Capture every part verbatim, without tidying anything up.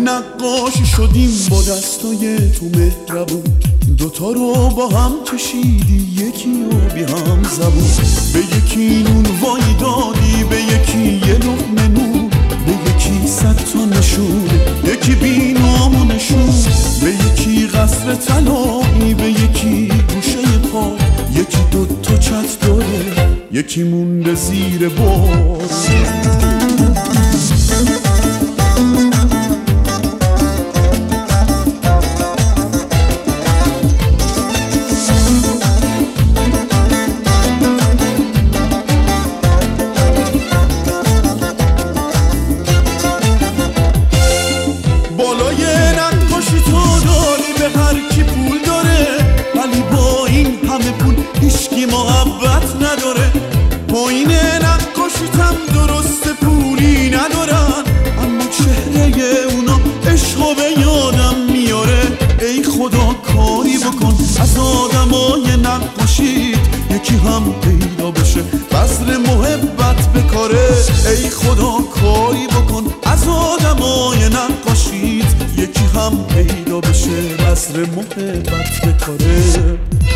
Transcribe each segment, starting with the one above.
نقاشی شدیم با دستای تو مهربون، دوتا رو با هم کشیدی یکی رو بی هم زبون. به یکی نون وای دادی، به یکی یه لقمه نون، به یکی صد تا نشون، یکی بی نام و نشون. به یکی قصر طلایی، به یکی گوشه پا، یکی دوتا چت داره، یکی مونده زیر بار. هیچکی محبت نداره، پایین نقاشیتم درست پولی ندارن، اما چهره اونا عشقو به یادم میاره. ای خدا کاری بکن از آدمای نقاشیت یکی هم پیدا بشه بذر محبت به کاره. ای خدا کاری بکن از آدمای نقاشیت یکی هم پیدا بشه بذر محبت به کاره.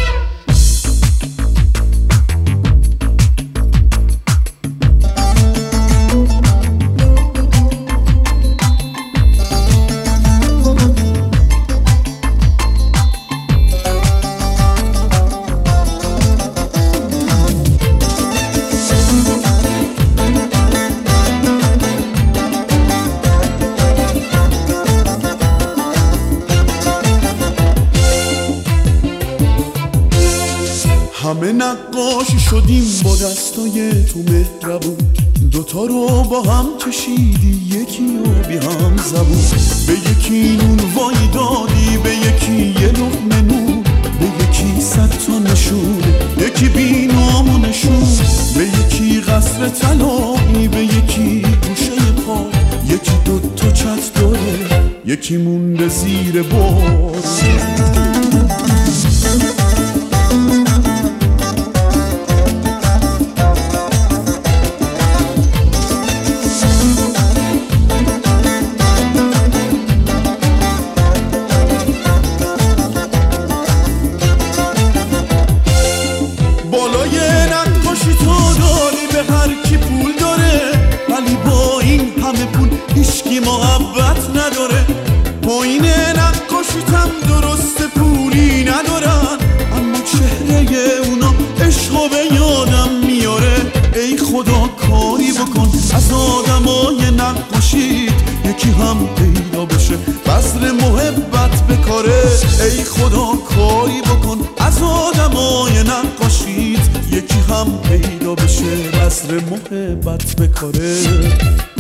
همه نقاشی شدیم با دستای تو مهربون، دوتا رو با هم کشیدی یکی رو بی هم زبون. به یکی نون وای دادی، به یکی یه لقمه نون، به یکی صد تا نشون، یکی بی نام و نشون. به یکی قصر طلایی، به یکی گوشه پا، یکی دوتا چت داره، یکی مونده زیر بار. هیچکی محبت نداره، پایین نقاشیتم درست پولی ندارن، اما چهره اونا عشقو به یادم میاره. ای خدا کاری بکن از آدمای نقاشیت یکی هم پیدا بشه بذر محبت به کاره. ای خدا کاری بکن از آدمای نقاشیت یکی هم پیدا بشه بذر محبت به کاره.